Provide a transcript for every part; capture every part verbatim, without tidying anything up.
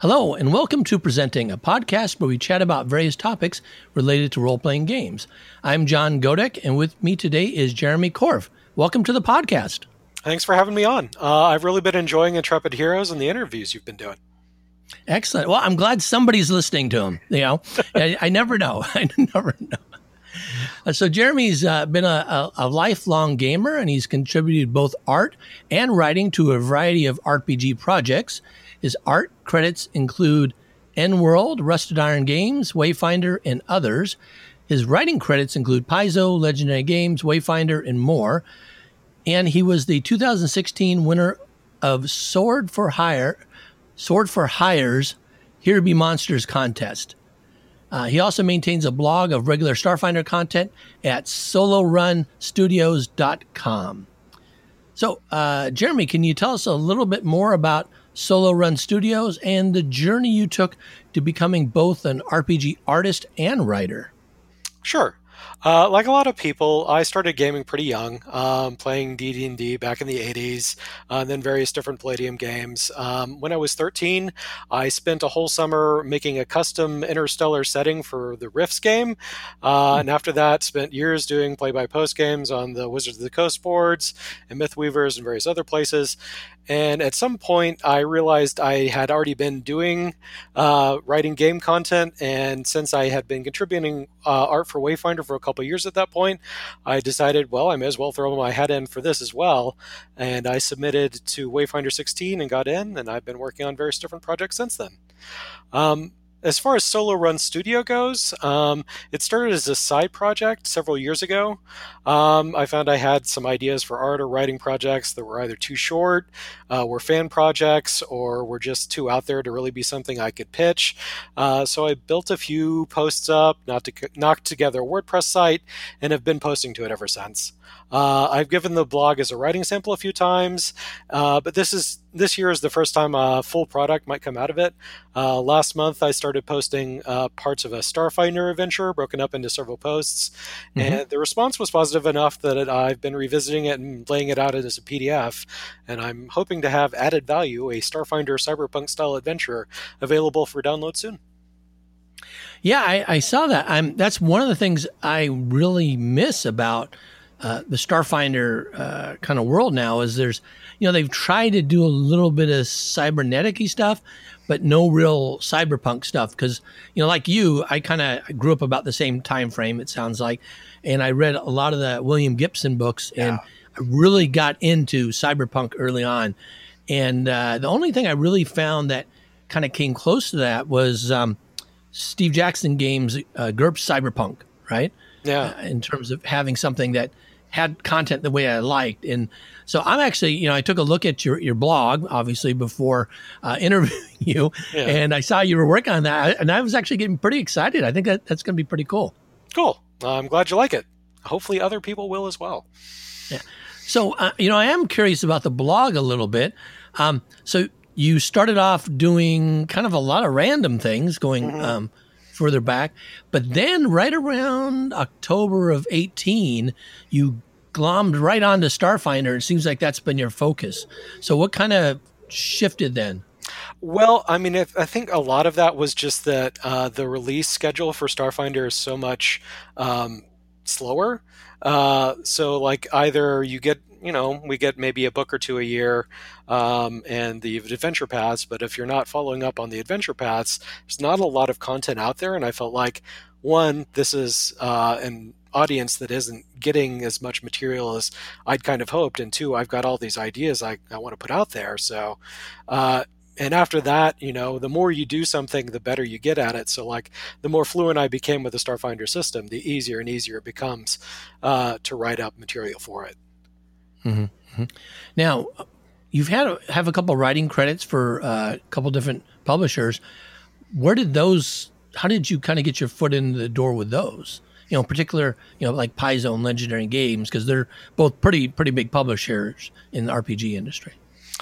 Hello, and welcome to Presenting, a podcast where we chat about various topics related to role-playing games. I'm John Godek, and with me today is Jeremy Korf. Welcome to the podcast. Thanks for having me on. Uh, I've really been enjoying Intrepid Heroes and the interviews you've been doing. Excellent. Well, I'm glad somebody's listening to them. You know, I, I never know. I never know. Uh, so Jeremy's uh, been a, a, a lifelong gamer, and he's contributed both art and writing to a variety of R P G projects. His art credits include N-World, Rusted Iron Games, Wayfinder, and others. His writing credits include Paizo, Legendary Games, Wayfinder, and more. And he was the two thousand sixteen winner of Sword for Hire, Sword for Hire's Here Be Monsters contest. Uh, he also maintains a blog of regular Starfinder content at solo run studios dot com. So, uh, Jeremy, can you tell us a little bit more about Solo Run Studios and the journey you took to becoming both an R P G artist and writer? Sure. Uh, like a lot of people, I started gaming pretty young, um, playing D and D back in the eighties, uh, and then various different Palladium games. Um, when I was thirteen, I spent a whole summer making a custom interstellar setting for the Rifts game, uh, and after that, spent years doing play-by-post games on the Wizards of the Coast boards and Mythweavers and various other places. And at some point, I realized I had already been doing uh, writing game content, and since I had been contributing uh, art for Wayfinder for a couple of years at that point, I decided, well, I may as well throw my hat in for this as well. And I submitted to Wayfinder sixteen and got in, and I've been working on various different projects since then. Um, As far as Solo Run Studio goes, um, it started as a side project several years ago. Um, I found I had some ideas for art or writing projects that were either too short, uh, were fan projects, or were just too out there to really be something I could pitch. Uh, so I built a few posts up, not to, knocked together a WordPress site, and have been posting to it ever since. Uh, I've given the blog as a writing sample a few times, uh, but this is this year is the first time a full product might come out of it. Uh, last month, I started posting uh, parts of a Starfinder adventure broken up into several posts, mm-hmm. and the response was positive enough that I've been revisiting it and laying it out as a P D F, and I'm hoping to have added value, a Starfinder cyberpunk-style adventure available for download soon. Yeah, I, I saw that. I'm, that's one of the things I really miss about Uh, the Starfinder uh, kind of world now is there's, you know, they've tried to do a little bit of cybernetic-y stuff, but no real cyberpunk stuff. Because, you know, like you, I kind of grew up about the same time frame, it sounds like. And I read a lot of the William Gibson books, and yeah. I really got into cyberpunk early on. And uh, the only thing I really found that kind of came close to that was um, Steve Jackson Games' uh, GURPS Cyberpunk, right? Yeah. Uh, in terms of having something that had content the way I liked. And so I'm actually, you know, I took a look at your, your blog, obviously, before uh, interviewing you, yeah. and I saw you were working on that, and I was actually getting pretty excited. I think that that's going to be pretty cool. Cool. Uh, I'm glad you like it. Hopefully other people will as well. Yeah. So, uh, you know, I am curious about the blog a little bit. Um, so you started off doing kind of a lot of random things going mm-hmm. um, further back, but then right around October of eighteen, you glommed right onto Starfinder. It seems like that's been your focus. So what kind of shifted then? Well, I mean, I think a lot of that was just that uh, the release schedule for Starfinder is so much um, slower. Uh, so like either you get, you know, we get maybe a book or two a year um, and the adventure paths, but if you're not following up on the adventure paths, there's not a lot of content out there. And I felt like, one, this is uh, an audience that isn't getting as much material as I'd kind of hoped. And two, I've got all these ideas I, I want to put out there. So, uh, and after that, you know, the more you do something, the better you get at it. So like the more fluent I became with the Starfinder system, the easier and easier it becomes uh, to write up material for it. Mm-hmm, mm-hmm. Now, you've had a, have a couple writing credits for uh, a couple different publishers. Where did those? How did you kind of get your foot in the door with those? You know, in particular, you know, like Paizo and Legendary Games, because they're both pretty pretty big publishers in the R P G industry.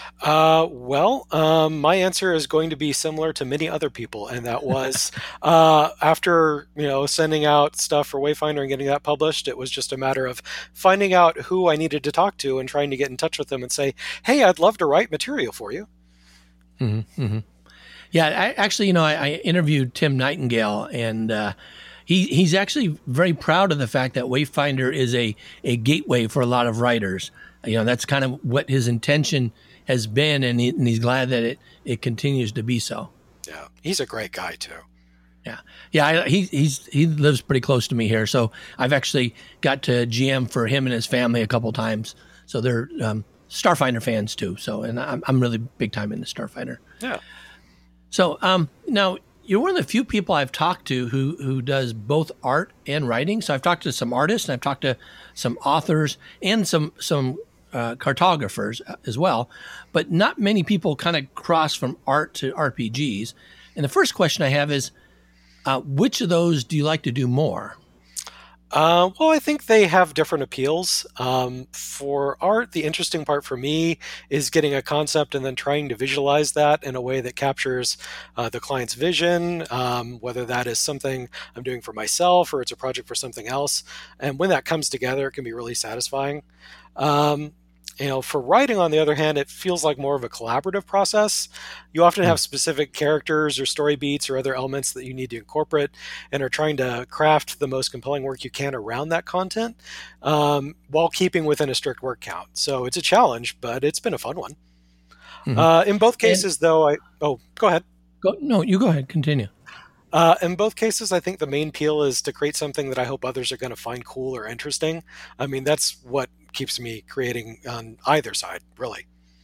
Uh, well, um, my answer is going to be similar to many other people, and that was uh, after you know sending out stuff for Wayfinder and getting that published, it was just a matter of finding out who I needed to talk to and trying to get in touch with them and say, "Hey, I'd love to write material for you." Mm-hmm, mm-hmm. Yeah, I, actually, you know, I, I interviewed Tim Nightingale, and uh, he he's actually very proud of the fact that Wayfinder is a a gateway for a lot of writers. You know, that's kind of what his intention has been, and, he, and he's glad that it it continues to be so. Yeah, he's a great guy too. Yeah, yeah. I, he he's he lives pretty close to me here, so I've actually got to G M for him and his family a couple times. So they're um, Starfinder fans too. So, and I'm I'm really big time into Starfinder. Yeah. So um, now you're one of the few people I've talked to who who does both art and writing. So I've talked to some artists, and I've talked to some authors and some some uh, cartographers as well. But not many people kind of cross from art to R P Gs. And the first question I have is, uh, which of those do you like to do more? Uh, well, I think they have different appeals. Um, for art, the interesting part for me is getting a concept and then trying to visualize that in a way that captures uh, the client's vision, um, whether that is something I'm doing for myself or it's a project for something else. And when that comes together, it can be really satisfying. Um, You know, for writing, on the other hand, it feels like more of a collaborative process. You often have specific characters or story beats or other elements that you need to incorporate and are trying to craft the most compelling work you can around that content um, while keeping within a strict word count. So it's a challenge, but it's been a fun one. Mm-hmm. Uh, in both cases, and, though, I... Oh, go ahead. Go, no, you go ahead. Continue. Uh, in both cases, I think the main appeal is to create something that I hope others are going to find cool or interesting. I mean, that's what keeps me creating on either side, really.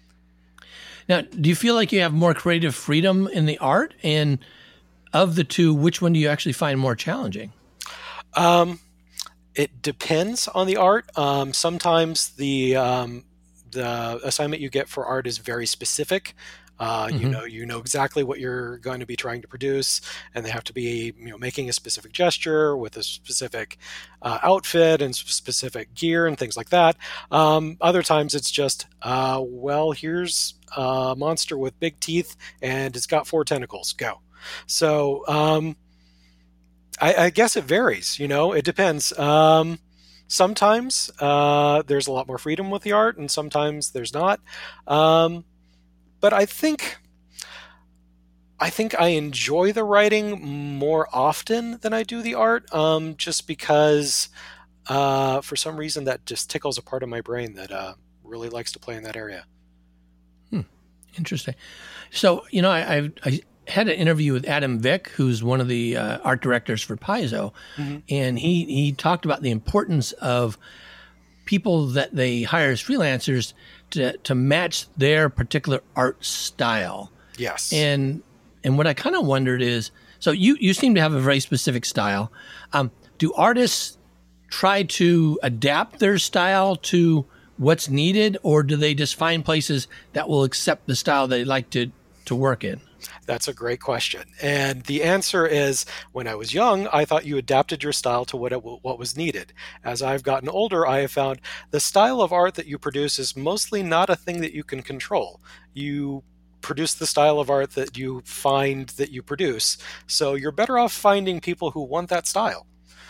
Now, do you feel like you have more creative freedom in the art? And of the two, which one do you actually find more challenging? Um, it depends on the art. Um, sometimes the um, the assignment you get for art is very specific. Uh, mm-hmm. You know, you know exactly what you're going to be trying to produce, and they have to be, you know, making a specific gesture with a specific uh, outfit and specific gear and things like that. Um, other times, it's just, uh, well, here's a monster with big teeth, and it's got four tentacles. Go. So, um, I, I guess it varies. You know, it depends. Um, sometimes uh, there's a lot more freedom with the art, and sometimes there's not. Um, But I think I think I enjoy the writing more often than I do the art, um, just because uh, for some reason that just tickles a part of my brain that uh, really likes to play in that area. Hmm. Interesting. So, you know, I, I, I had an interview with Adam Vick, who's one of the uh, art directors for Paizo, mm-hmm. and he, he talked about the importance of people that they hire as freelancers to, to match their particular art style. Yes. And and what I kind of wondered is, so you, you seem to have a very specific style. Um, do artists try to adapt their style to what's needed, or do they just find places that will accept the style they like to, to work in? That's a great question. And the answer is, when I was young, I thought you adapted your style to what it, what was needed. As I've gotten older, I have found the style of art that you produce is mostly not a thing that you can control. You produce the style of art that you find that you produce. So you're better off finding people who want that style.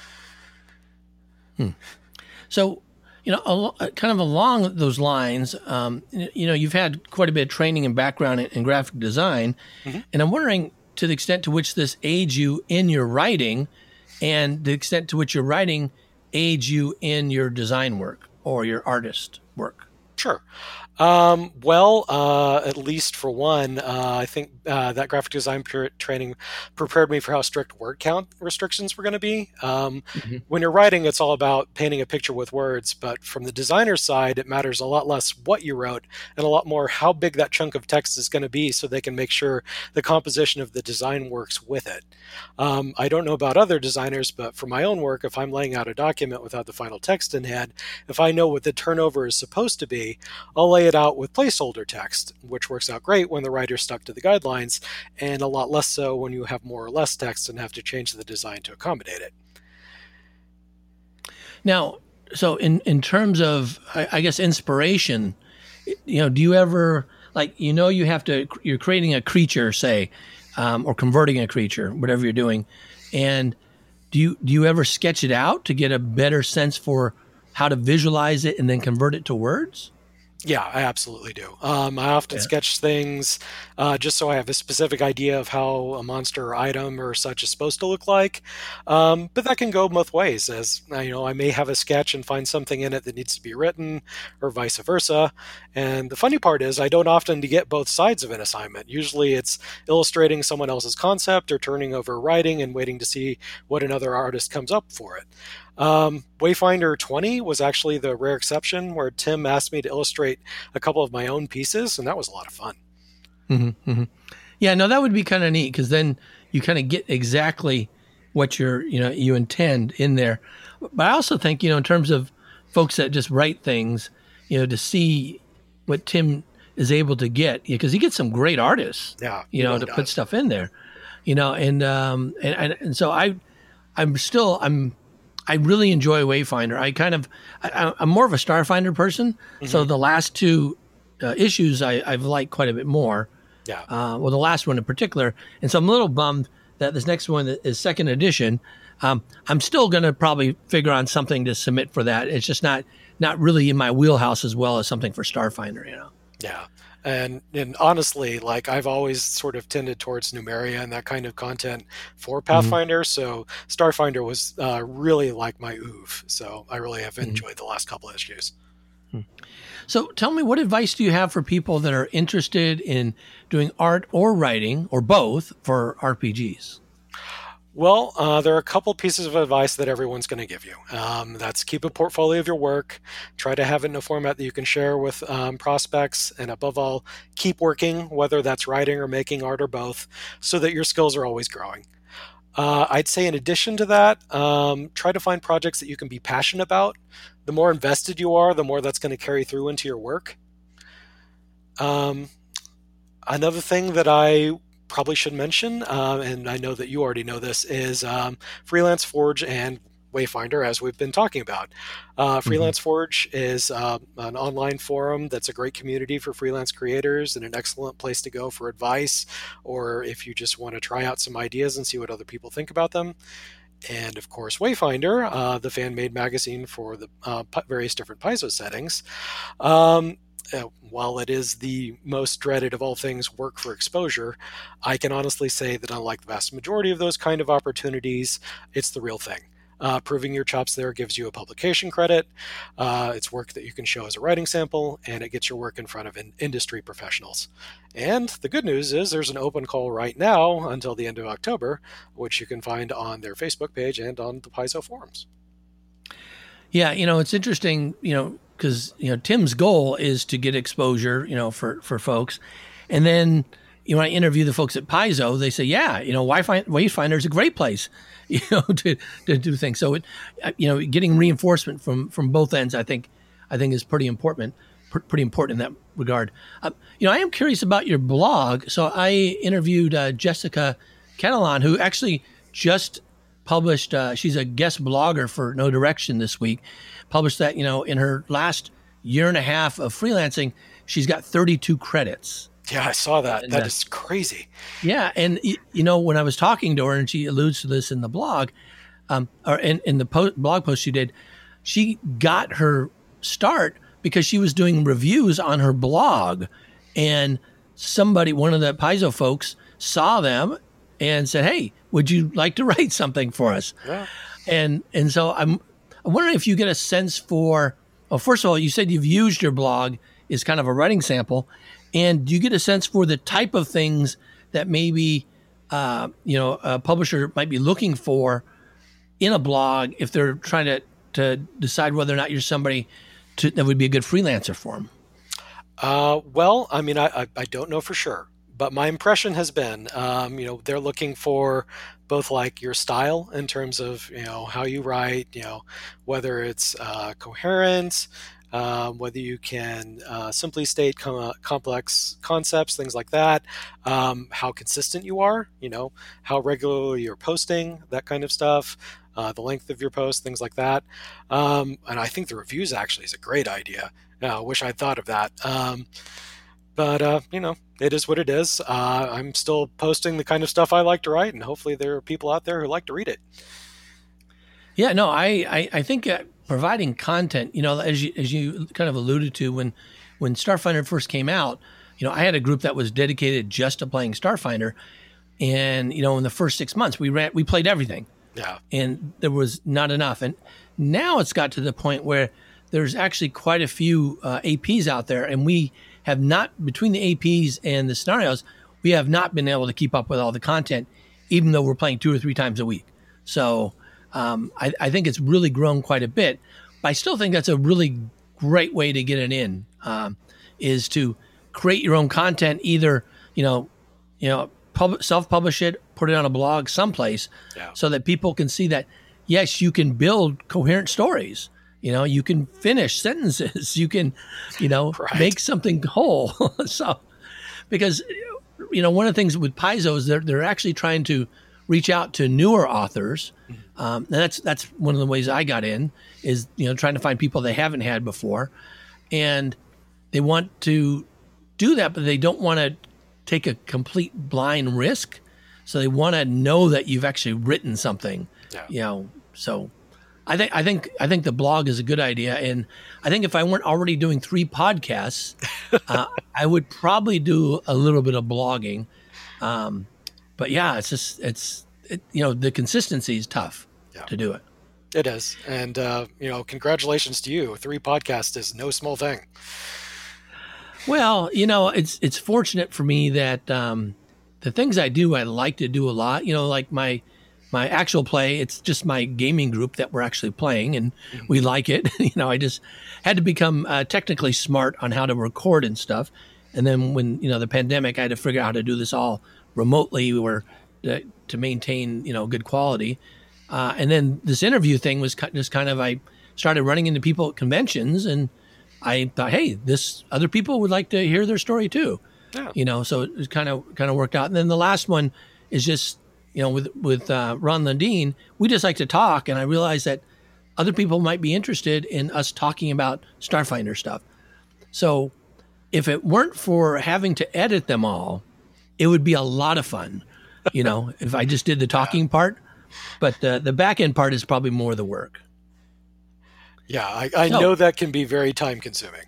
Hmm. So, you know, kind of along those lines, um, you know, you've had quite a bit of training and background in, in graphic design, mm-hmm. and I'm wondering to the extent to which this aids you in your writing, and the extent to which your writing aids you in your design work or your artist work. Sure. Um, well, uh, at least for one, uh, I think uh, that graphic design training prepared me for how strict word count restrictions were going to be. Um, mm-hmm. When you're writing, it's all about painting a picture with words, but from the designer's side, it matters a lot less what you wrote and a lot more how big that chunk of text is going to be, so they can make sure the composition of the design works with it. Um, I don't know about other designers, but for my own work, if I'm laying out a document without the final text in hand, if I know what the turnover is supposed to be, I'll lay it out with placeholder text, which works out great when the writer's stuck to the guidelines, and a lot less so when you have more or less text and have to change the design to accommodate it. Now, so in, in terms of, I, I guess, inspiration, you know, do you ever, like, you know, you have to, you're creating a creature, say, um, or converting a creature, whatever you're doing, and do you do you ever sketch it out to get a better sense for how to visualize it and then convert it to words? Yeah, I absolutely do. Um, I often Yeah. sketch things uh, just so I have a specific idea of how a monster or item or such is supposed to look like. Um, but that can go both ways, as uh, you know, I may have a sketch and find something in it that needs to be written, or vice versa. And the funny part is, I don't often get both sides of an assignment. Usually, it's illustrating someone else's concept or turning over writing and waiting to see what another artist comes up for it. Um, Wayfinder twenty was actually the rare exception where Tim asked me to illustrate a couple of my own pieces, and that was a lot of fun. Mm-hmm, mm-hmm. Yeah, no, that would be kind of neat because then you kind of get exactly what you're, you know, you intend in there. But I also think, you know, in terms of folks that just write things, you know, to see what Tim is able to get, because he gets some great artists, Yeah, you he know, really to put does. stuff in there, you know, and um, and and, and so I, I'm still I'm I really enjoy Wayfinder. I kind of I, I'm more of a Starfinder person, so Hmm. the last two uh, issues I, I've liked quite a bit more. Yeah. Uh, well, the last one in particular, and so I'm a little bummed that this next one is second edition. Um, I'm still going to probably figure on something to submit for that. It's just not not really in my wheelhouse as well as something for Starfinder, you know. Yeah. And and honestly, like I've always sort of tended towards Numeria and that kind of content for Mm-hmm. Pathfinder. So Starfinder was uh, really like my oeuvre. So I really have Mm-hmm. enjoyed the last couple of issues. So tell me, what advice do you have for people that are interested in doing art or writing or both for R P Gs? Well, uh, there are a couple pieces of advice that everyone's going to give you. Um, that's keep a portfolio of your work, try to have it in a format that you can share with um, prospects, and above all, keep working, whether that's writing or making art or both, so that your skills are always growing. Uh, I'd say, in addition to that, um, try to find projects that you can be passionate about. The more invested you are, the more that's going to carry through into your work. Um, Another thing that I probably should mention, um, and I know that you already know this, is um, Freelance Forge and Wayfinder, as we've been talking about. Uh, Mm-hmm. Freelance Forge is uh, an online forum that's a great community for freelance creators and an excellent place to go for advice, or if you just want to try out some ideas and see what other people think about them. And of course, Wayfinder, uh, the fan made magazine for the uh, various different Paizo settings. Um, uh, while it is the most dreaded of all things work for exposure, I can honestly say that unlike the vast majority of those kind of opportunities, it's the real thing. Uh, proving your chops there gives you a publication credit. Uh, it's work that you can show as a writing sample, and it gets your work in front of in- industry professionals. And the good news is there's an open call right now until the end of October, which you can find on their Facebook page and on the Paizo forums. Yeah, you know, it's interesting, you know, because you know Tim's goal is to get exposure, you know, for for folks, and then you know, when I interview the folks at Paizo, they say, yeah, you know, Wi-Fi Wayfinder is a great place, you know, to to do things. So it, uh, you know, getting reinforcement from from both ends, I think, I think is pretty important, pr- pretty important in that regard. Uh, you know, I am curious about your blog. So I interviewed uh, Jessica Catalan, who actually just published. Uh, she's a guest blogger for No Direction this week. Published that, you know, in her last year and a half of freelancing, she's got thirty-two credits. Yeah, I saw that. And That uh, is crazy. yeah, and you know, when I was talking to her, and she alludes to this in the blog, um, or in, in the po- blog post she did, she got her start because she was doing reviews on her blog, and somebody, one of the Paizo folks, saw them and said, "Hey, would you like to write something for us?" Yeah. And and so I'm I'm wondering if you get a sense for. Well, first of all, you said you've used your blog as kind of a writing sample, and do you get a sense for the type of things that maybe uh, you know a publisher might be looking for in a blog if they're trying to to decide whether or not you're somebody to, that would be a good freelancer for them? Uh, well, I mean, I, I, I don't know for sure, but my impression has been, um, you know, they're looking for both like your style in terms of, you know, how you write, you know, whether it's uh, coherent, um, whether you can uh, simply state com- complex concepts, things like that, um, how consistent you are, you know, how regularly you're posting, that kind of stuff. Uh, the length of your post, things like that. Um, and I think the reviews actually is a great idea. I uh, wish I'd thought of that. Um, but, uh, you know, it is what it is. Uh, I'm still posting the kind of stuff I like to write, and hopefully there are people out there who like to read it. Yeah, no, I I, I think uh, providing content, you know, as you as you kind of alluded to when when Starfinder first came out, you know, I had a group that was dedicated just to playing Starfinder. And, you know, in the first six months, we ran, we played everything. Yeah. And there was not enough. And now it's got to the point where there's actually quite a few uh, A Ps out there. And we have not, between the A Ps and the scenarios, we have not been able to keep up with all the content, even though we're playing two or three times a week. So um, I, I think it's really grown quite a bit. But I still think that's a really great way to get it in, um, is to create your own content, either, you know, you know, pub- self-publish it, put it on a blog someplace, yeah. so that people can see that, yes, you can build coherent stories. You know, you can finish sentences. You can, you know, right. make something whole. So, because, you know, one of the things with Paizo is they're, they're actually trying to reach out to newer authors. Um, and that's that's one of the ways I got in, is, you know, trying to find people they haven't had before. And they want to do that, but they don't want to take a complete blind risk. So they want to know that you've actually written something, yeah. you know. So I think I think I think the blog is a good idea, and I think if I weren't already doing three podcasts, uh, I would probably do a little bit of blogging. Um, but yeah, it's just it's it, you know, the consistency is tough yeah. to do it. It is, and uh, you know, congratulations to you. Three podcasts is no small thing. Well, you know, it's it's fortunate for me that um, the things I do, I like to do a lot. You know, like my my actual play, it's just my gaming group that we're actually playing, and mm-hmm. we like it. You know, I just had to become uh, technically smart on how to record and stuff. And then when, you know, the pandemic, I had to figure out how to do this all remotely or to, to maintain, you know, good quality. Uh, and then this interview thing was just kind of, I started running into people at conventions, and I thought, hey, this other people would like to hear their story too. Yeah. You know, so it kind of kind of worked out. And then the last one is just, you know, with with uh, Ron Lundeen, we just like to talk, and I realized that other people might be interested in us talking about Starfinder stuff. So if it weren't for having to edit them all, it would be a lot of fun, you know, if I just did the talking part. But uh, the back end part is probably more the work. Yeah, I, I so, know that can be very time consuming.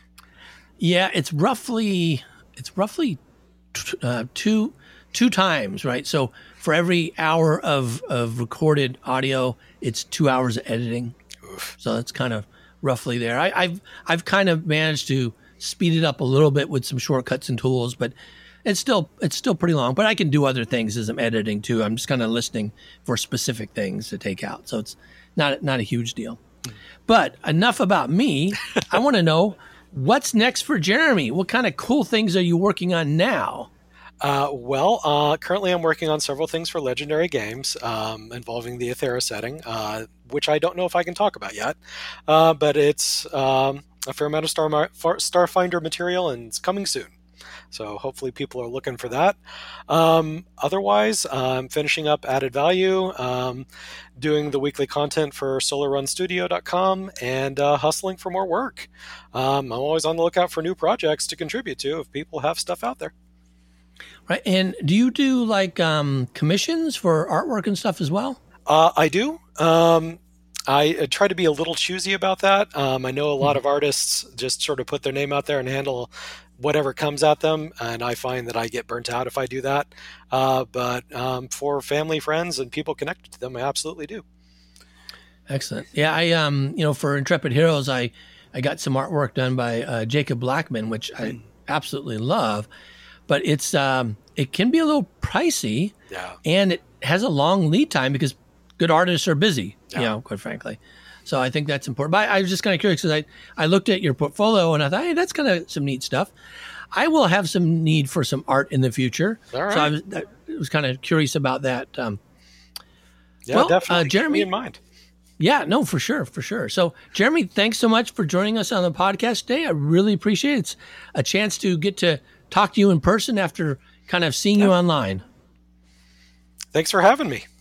Yeah, it's roughly it's roughly t- uh, two two times, right? So for every hour of, of recorded audio, it's two hours of editing. Oof. So that's kind of roughly there. I, I've I've kind of managed to speed it up a little bit with some shortcuts and tools, but it's still it's still pretty long. But I can do other things as I'm editing too. I'm just kind of listening for specific things to take out, so it's not not a huge deal. But enough about me. I want to know, what's next for Jeremy? What kind of cool things are you working on now? Uh, well, uh, currently I'm working on several things for Legendary Games um, involving the Ethera setting, uh, which I don't know if I can talk about yet. Uh, but it's um, a fair amount of Star Starfinder material, and it's coming soon. So hopefully people are looking for that. Um, otherwise, I'm finishing up Added Value, um, doing the weekly content for solar run studio dot com, and uh, hustling for more work. Um, I'm always on the lookout for new projects to contribute to if people have stuff out there. Right. And do you do like um, commissions for artwork and stuff as well? Uh, I do. Um, I uh, try to be a little choosy about that. Um, I know a lot mm-hmm. of artists just sort of put their name out there and handle whatever comes at them, and I find that I get burnt out if I do that. Uh, but um, for family, friends, and people connected to them, I absolutely do. Excellent. Yeah, I um, you know, for Intrepid Heroes, I I got some artwork done by uh, Jacob Blackman, which I mm. absolutely love. But it's um, it can be a little pricey, yeah, and it has a long lead time because good artists are busy. Yeah. You know, quite frankly. So I think that's important. But I was just kind of curious because I, I looked at your portfolio and I thought, hey, that's kind of some neat stuff. I will have some need for some art in the future. All right. So I was, I was kind of curious about that. Um, yeah, well, definitely. Uh, Jeremy, keep me in mind. Yeah, no, for sure, for sure. So, Jeremy, thanks so much for joining us on the podcast today. I really appreciate it. It's a chance to get to talk to you in person after kind of seeing yeah. you online. Thanks for having me.